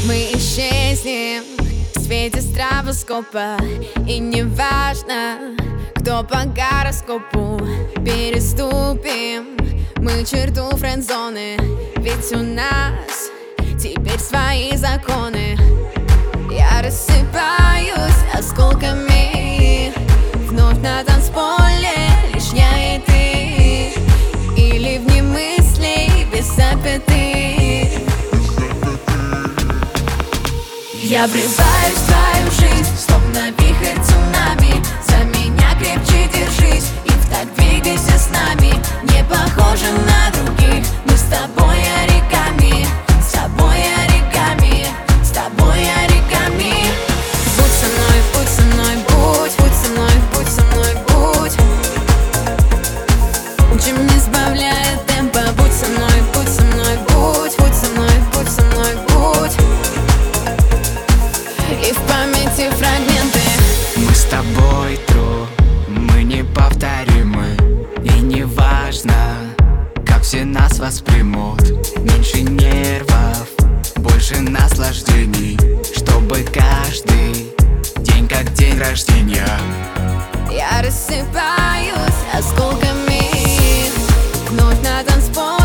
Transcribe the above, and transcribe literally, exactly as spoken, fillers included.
Мы исчезнем в свете стробоскопа, и неважно, кто по гороскопу. Переступим мы черту френд-зоны, ведь у нас теперь свои законы. Я рассыпаюсь осколками вновь на танцполе, лишь я и ты, или вне мыслей без запятых. Я врезаюсь в твою жизнь, словно вихрь цунами. За меня крепче держись и в так двигайся с нами. Не похожи на других, мы с тобой оригами, с тобой оригами, с тобой оригами. Будь со мной, будь со мной, будь, будь со мной, будь со мной, будь. Чем не сбавляя темпа, будь со мной, будь со мной, будь, будь со мной, будь со мной, будь. И в памяти фрагменты. Мы с тобой true, мы неповторимы. И не важно, как все нас воспримут. Меньше нервов, больше наслаждений, чтобы каждый день как день рождения. Я рассыпаюсь осколками вновь на танцполе.